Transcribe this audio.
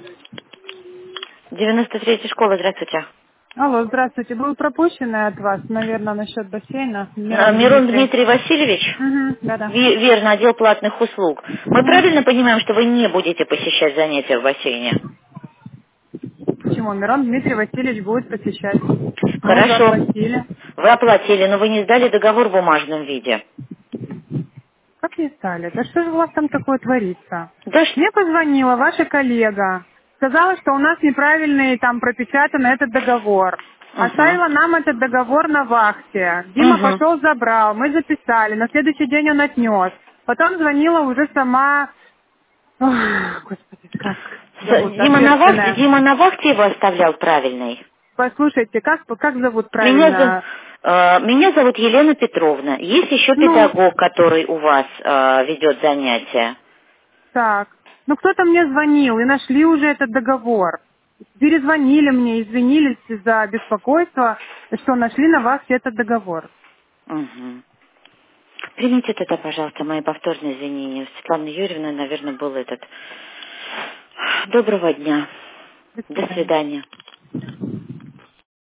93-я школа, здравствуйте. Алло, здравствуйте. Был пропущенный от вас, наверное, насчет бассейна. Мирон Мирон Дмитрий. Дмитрий Васильевич? Угу, да-да. Верно, отдел платных услуг. Мы Угу. правильно понимаем, что вы не будете посещать занятия в бассейне? Почему? Мирон Дмитрий Васильевич будет посещать. Мы уже Хорошо. оплатили. Вы оплатили, но вы не сдали договор в бумажном виде. Как не стали? Да что же у вас там такое творится? Да Мне позвонила ваша коллега. Сказала, что у нас неправильный там пропечатан этот договор. Угу. Оставила нам этот договор на вахте. Дима Угу. пошел, забрал. Мы записали. На следующий день он отнес. Потом звонила уже сама... Ох, господи, как зовут ответственная? Дима на вахте его оставлял правильный. Послушайте, как зовут Меня, зов- правильно? Меня зовут Елена Петровна. Есть еще Ну, педагог, который у вас ведет занятия. так. Ну, кто-то мне звонил, и нашли уже этот договор. Перезвонили мне, извинились за беспокойство, что нашли на вас этот договор. Угу. Примите тогда, пожалуйста, мои повторные извинения. У Светланы Юрьевны, наверное, был этот. Доброго дня. До До свидания. свидания.